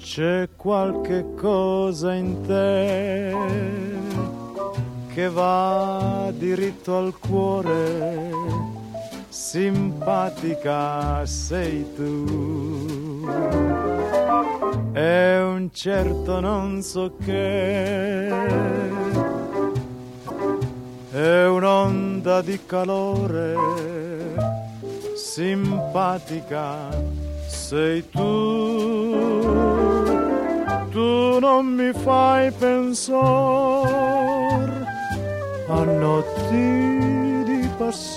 C'è qualche cosa in te che va diritto al cuore, simpatica sei tu. È un certo non so che, è un'onda di calore, simpatica sei tu. Tu non mi fai pensar a notti di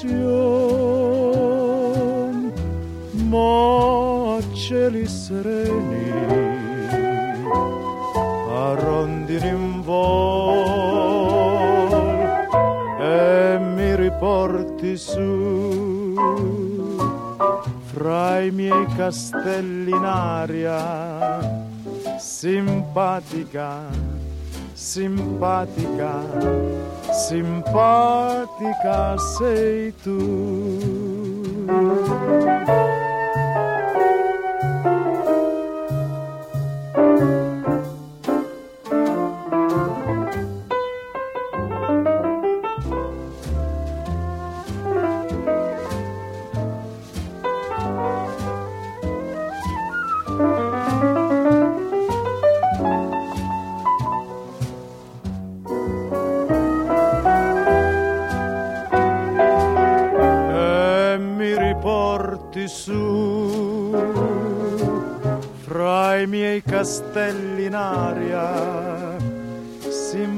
passione, ma a cieli sereni, a rondini in vol, e mi riporti su fra i miei castelli in aria. Simpatica, simpatica, simpatica sei tu. Su fra i miei castelli in aria,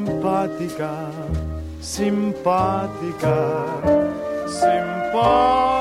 simpatica, simpatica, simpatica.